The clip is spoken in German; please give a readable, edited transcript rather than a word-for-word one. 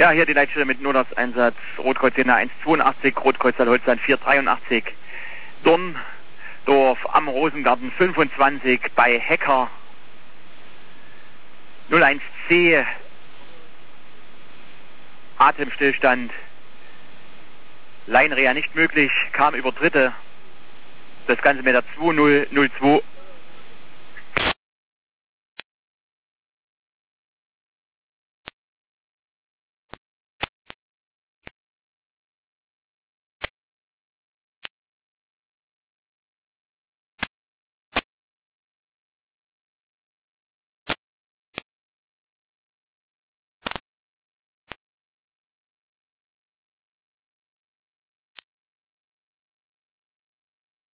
Ja, hier die Leitstelle mit Notarzteinsatz. Rotkreuz Jena 182, Rotkreuz Holzland 483. Dorf am Rosengarten 25 bei Hecker. 01C. Atemstillstand. Leinreha nicht möglich, kam über Dritte. Das Ganze mit der 2002